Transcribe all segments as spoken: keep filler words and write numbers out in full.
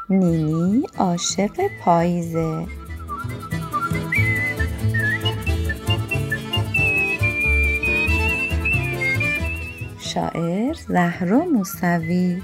نینی عاشق پاییزه. شاعر زهرا موسوی.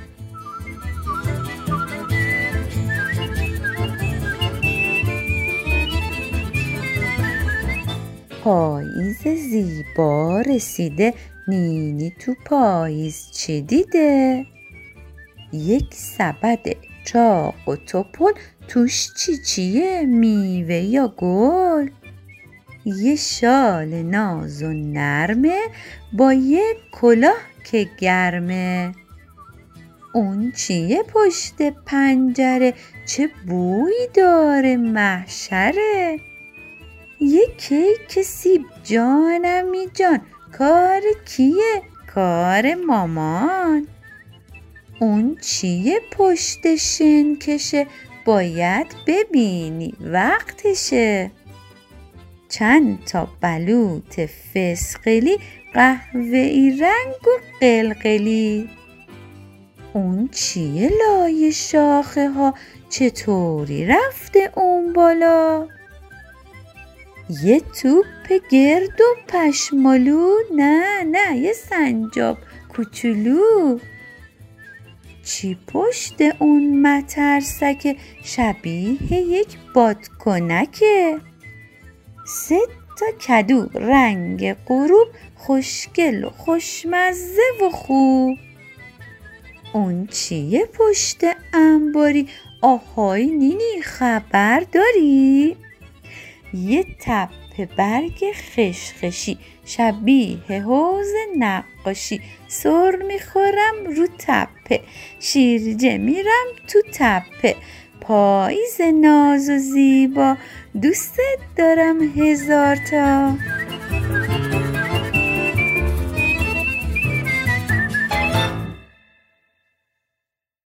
پاییز زیبا رسیده، نینی تو پاییز چی دیده؟ یک سبد چاق و توپل، توش چی چیه؟ میوه یا گل؟ یه شال ناز و نرمه، با یه کلاه که گرمه. اون چیه پشت پنجره؟ چه بویی داره؟ محشره. یه کیک سیب جانمی جان، کار کیه؟ کار مامان. اون چیه پشت شنکشه؟ باید ببینی وقتشه. چند تا بلوط فسقلی، قهوه‌ای رنگ و قلقلی. اون چیه لای شاخه ها؟ چطوری رفته اون بالا؟ یه توپ گرد و پشمالو، نه نه یه سنجاب کوچولو. چی پشت اون مترسکه؟ شبیه یک بادکنکه. سه تا کدو رنگ غروب، خوشگل و خوشمزه و خوب. اون چیه پشت انباری؟ آهای نینی خبر داری؟ یه تپه برگ خشخشی، شبیه حوض نقاشی. سر میخورم رو تپه، شیرجه میرم تو تپه. پاییز ناز و زیبا، دوستت دارم هزار تا.